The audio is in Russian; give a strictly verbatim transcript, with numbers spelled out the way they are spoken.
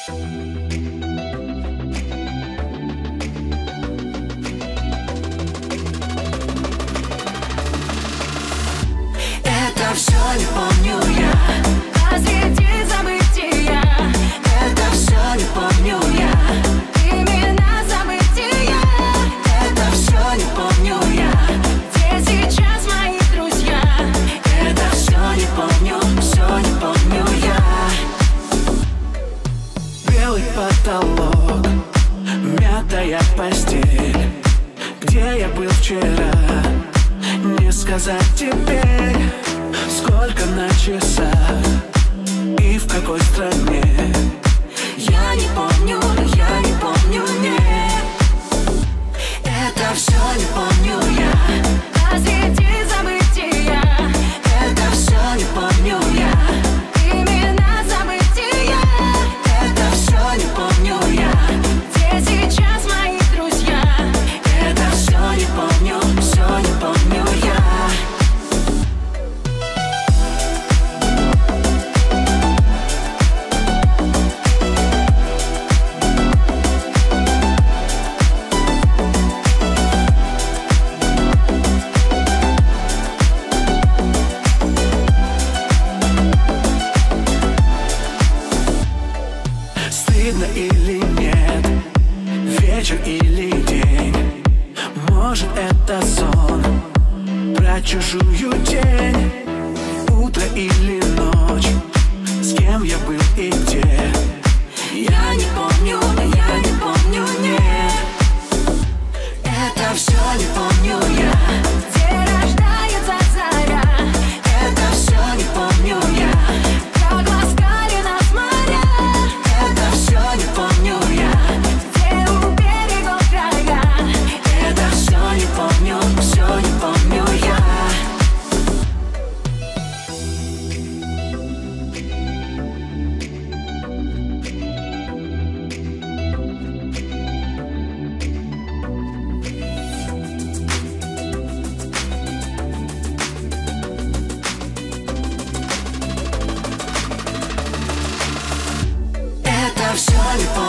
Это все не помню я, посреди забытия. Это все не помню я, имена события. Это все не помню я, где сейчас мои друзья. Это все не помню, все не помню я. Белый потолок, мятая постель. Где я был вчера, не сказать теперь. Сколько на часах и в какой стране. Я не помню, я не помню, нет. Это все не помню я, посреди забытия. Это все не помню я, имена события. Это все не помню я, где сейчас мои друзья. Это все не помню, все не помню я. Стыдно или нет, вечер или день. Может, это сон про чужую тень. Утро или ночь, с кем я был и где. Я не помню, я не помню, нет. Это все не помню я, где рождается заря. Это все не помню я, как ласкали нас моря. Это все не помню я, где у берегов края. Это все не помню, все не помню я. Это все не помню.